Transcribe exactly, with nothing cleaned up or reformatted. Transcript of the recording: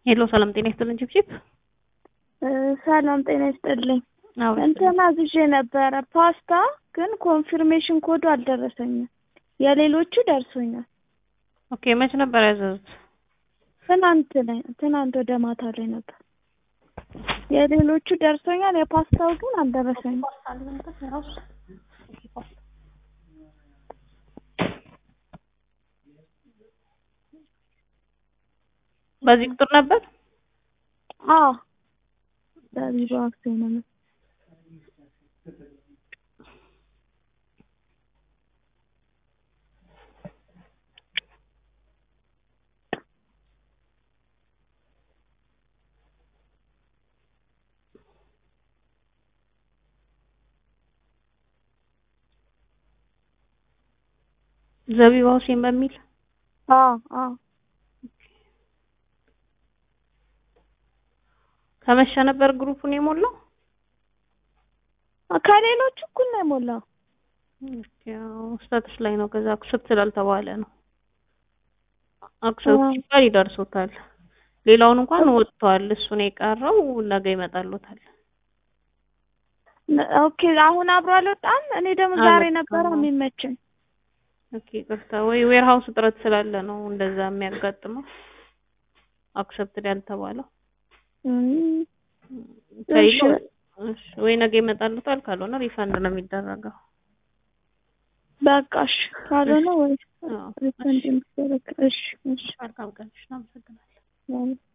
ሄሎ ሰላም ጤና ይስጥልኝ ቺፕቺፕ ሰላም ጤና ይስጥልኝ እንትና አዝዤ ነበር ፓስታ ግን ኮንፊርሜሽን ኮዱ አልደረሰኝም የሌሎቹ ደርሶኛል ኦኬ መች ነበር ያዘዙት ትናንት ላይ ትናንት ወደ ማታ ላይ ነበር የሌሎቹ ደርሶኛል የፓስታው ግን አልደረሰኝም በዚህ ቁጥር ነበር አዎ ዳሪባ አክሰና ዘቢባው ሲም በሚል አዎ አዎ ከመሸ ነበር ግሩፑን የሞላው ከሌሎቹ እኩል ነው የሞላው ያው ስታተስ ላይ ነው ከዛ አክሰፕት ስላልተባለ ነው አክሰፕት ሲባል ይደርሶታል ሌላውን እንኳን ወጥቷል እሱ ነው የቀረው ነገ ይመጣልዎታል ኦኬ አሁን አብሮ አልወጣም እኔ ደግሞ ዛሬ ነበር የሚመቸኝ ኦኬ ቅርታ ወይ ዌርሃውስ ጥረት ስላለ ነው እንደዛ የሚያጋጥመው አክሰፕት ያልተባለው እሺ ወይ ነገ ይመጣልዎታል ካልሆነ ሪፈንድ ነው የሚደረገው በቃሽ ካልሆነ ወይ ሪፈንድ የሚደረግ እሺ እሺ አልካም ቀንሽ ነው አመሰግናለሁ